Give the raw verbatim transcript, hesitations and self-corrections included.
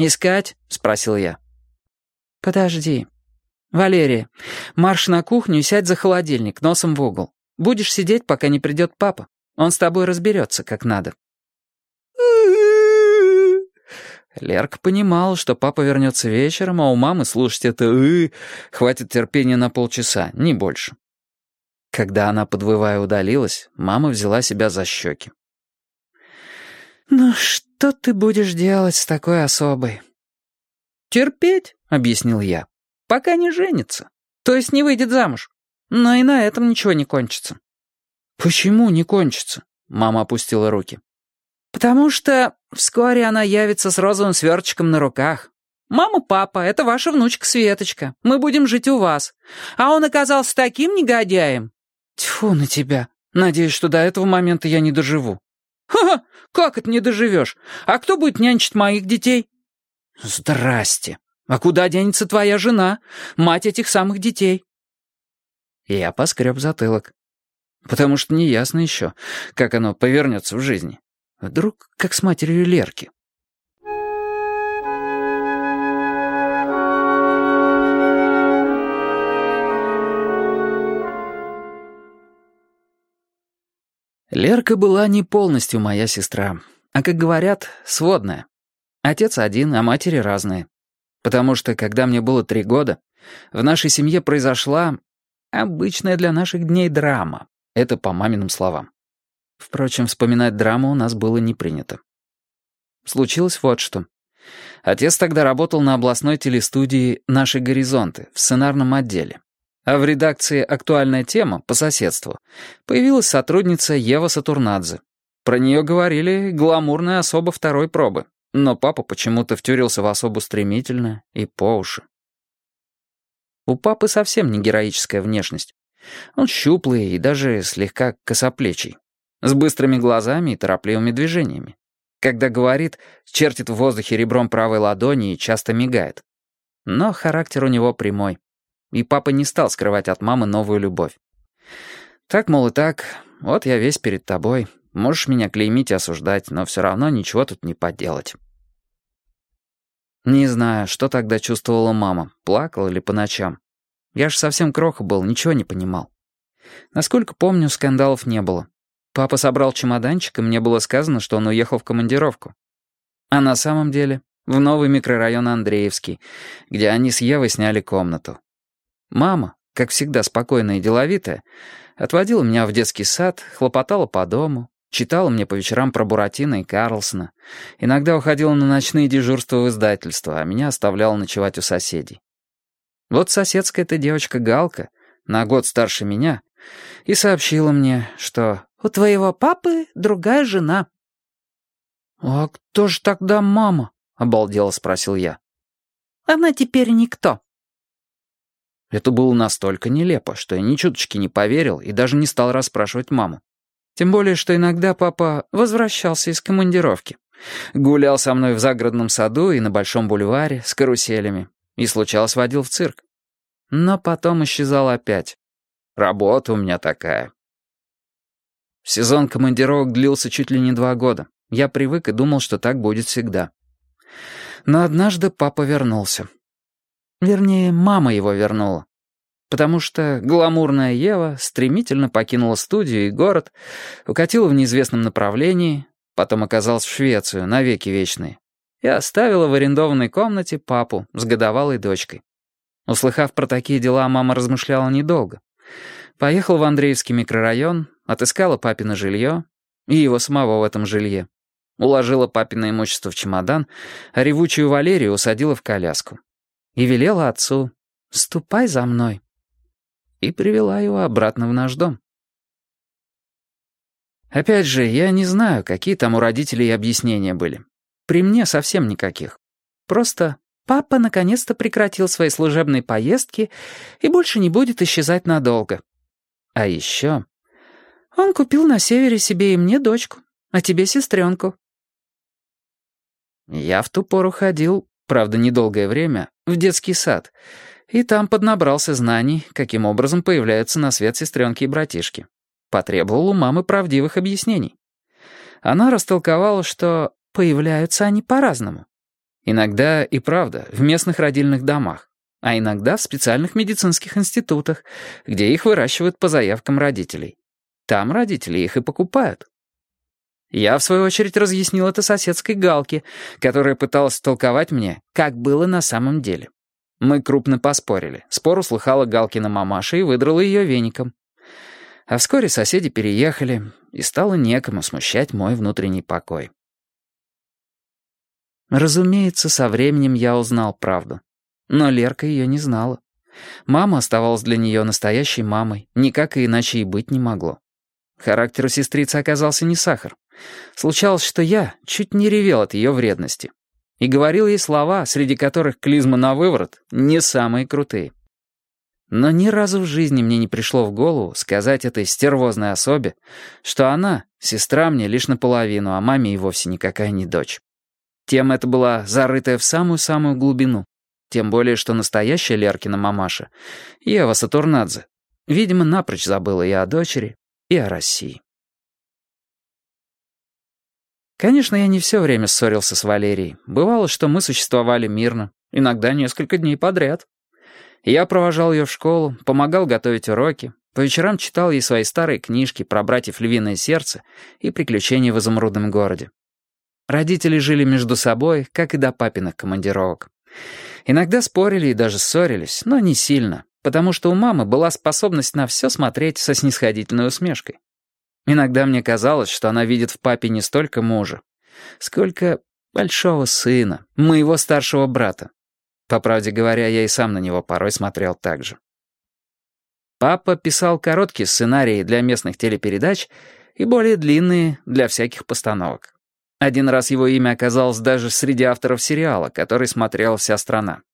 «Искать?» — спросил я. «Подожди. Валерия, марш на кухню и сядь за холодильник, носом в угол. Будешь сидеть, пока не придет папа. Он с тобой разберется, как надо». Лерка понимала, что папа вернется вечером, а у мамы слушать это «ы» хватит терпения на полчаса, не больше. Когда она, подвывая, удалилась, мама взяла себя за щеки. «Ну что ты будешь делать с такой особой?» «Терпеть», — объяснил я, — «пока не женится, то есть не выйдет замуж. Но и на этом ничего не кончится». «Почему не кончится?» — мама опустила руки. «Потому что вскоре она явится с розовым сверточком на руках. Мама, папа, это ваша внучка Светочка. Мы будем жить у вас. А он оказался таким негодяем». «Тьфу на тебя. Надеюсь, что до этого момента я не доживу». «Ха-ха! Как это не доживешь? А кто будет нянчить моих детей?» «Здрасте. А куда денется твоя жена, мать этих самых детей?» Я поскреб затылок. Потому что неясно еще, как оно повернется в жизни. Вдруг как с матерью Лерки. Лерка была не полностью моя сестра, а, как говорят, сводная. Отец один, а матери разные. Потому что, когда мне было три года, в нашей семье произошла обычная для наших дней драма. Это по маминым словам. Впрочем, вспоминать драму у нас было не принято. Случилось вот что. Отец тогда работал на областной телестудии «Наши горизонты» в сценарном отделе. А в редакции «Актуальная тема» по соседству появилась сотрудница Ева Сатурнадзе. Про нее говорили «гламурная особа второй пробы», но папа почему-то втюрился в особу стремительно и по уши. У папы совсем не героическая внешность. Он щуплый и даже слегка косоплечий, с быстрыми глазами и торопливыми движениями. Когда говорит, чертит в воздухе ребром правой ладони и часто мигает. Но характер у него прямой. И папа не стал скрывать от мамы новую любовь. Так, мол, и так, вот я весь перед тобой. Можешь меня клеймить и осуждать, но все равно ничего тут не поделать. Не знаю, что тогда чувствовала мама, плакала ли по ночам. Я ж совсем кроха был, ничего не понимал. Насколько помню, скандалов не было. Папа собрал чемоданчик, и мне было сказано, что он уехал в командировку. А на самом деле в новый микрорайон Андреевский, где они с Евой сняли комнату. Мама, как всегда спокойная и деловитая, отводила меня в детский сад, хлопотала по дому, читала мне по вечерам про Буратино и Карлсона, иногда уходила на ночные дежурства в издательство, а меня оставляла ночевать у соседей. Вот соседская-то девочка Галка, на год старше меня, и сообщила мне, что «у твоего папы другая жена». «А кто же тогда мама?» — обалдело спросил я. «Она теперь никто». Это было настолько нелепо, что я ни чуточки не поверил и даже не стал расспрашивать маму. Тем более, что иногда папа возвращался из командировки. Гулял со мной в загородном саду и на Большом бульваре с каруселями. И, случалось, водил в цирк. Но потом исчезал опять. Работа у меня такая. Сезон командировок длился чуть ли не два года. Я привык и думал, что так будет всегда. Но однажды папа вернулся. Вернее, мама его вернула. Потому что гламурная Ева стремительно покинула студию и город, укатила в неизвестном направлении, потом оказалась в Швецию навеки вечные, и оставила в арендованной комнате папу с годовалой дочкой. Услыхав про такие дела, мама размышляла недолго. Поехала в Андреевский микрорайон, отыскала папино жилье и его самого в этом жилье. Уложила папино имущество в чемодан, а ревучую Валерию усадила в коляску. И велела отцу «Ступай за мной». И привела его обратно в наш дом. Опять же, я не знаю, какие там у родителей объяснения были. При мне совсем никаких. Просто папа наконец-то прекратил свои служебные поездки и больше не будет исчезать надолго. А еще он купил на севере себе и мне дочку, а тебе сестренку. Я в ту пору ходил, правда, недолгое время, в детский сад, и там поднабрался знаний, каким образом появляются на свет сестренки и братишки. Потребовал у мамы правдивых объяснений. Она растолковала, что появляются они по-разному. Иногда и правда в местных родильных домах, а иногда в специальных медицинских институтах, где их выращивают по заявкам родителей. Там родители их и покупают. Я, в свою очередь, разъяснил это соседской Галке, которая пыталась толковать мне, как было на самом деле. Мы крупно поспорили. Спор услыхала Галкина мамаша и выдрала ее веником. А вскоре соседи переехали, и стало некому смущать мой внутренний покой. Разумеется, со временем я узнал правду. Но Лерка ее не знала. Мама оставалась для нее настоящей мамой, никак и иначе и быть не могло. Характер у сестрицы оказался не сахар. Случалось, что я чуть не ревел от ее вредности. И говорил ей слова, среди которых клизма на выворот не самые крутые. Но ни разу в жизни мне не пришло в голову сказать этой стервозной особе, что она, сестра мне лишь наполовину, а маме и вовсе никакая не дочь. Тема эта была зарытая в самую-самую глубину. Тем более, что настоящая Леркина мамаша, Ева Сатурнадзе, видимо, напрочь забыла и о дочери, и о России. Конечно, я не все время ссорился с Валерией. Бывало, что мы существовали мирно, иногда несколько дней подряд. Я провожал ее в школу, помогал готовить уроки, по вечерам читал ей свои старые книжки про братьев Львиное Сердце и приключения в изумрудном городе. Родители жили между собой, как и до папиных командировок. Иногда спорили и даже ссорились, но не сильно, потому что у мамы была способность на все смотреть со снисходительной усмешкой. Иногда мне казалось, что она видит в папе не столько мужа, сколько большого сына, моего старшего брата. По правде говоря, я и сам на него порой смотрел так же. Папа писал короткие сценарии для местных телепередач и более длинные для всяких постановок. Один раз его имя оказалось даже среди авторов сериала, который смотрела вся страна.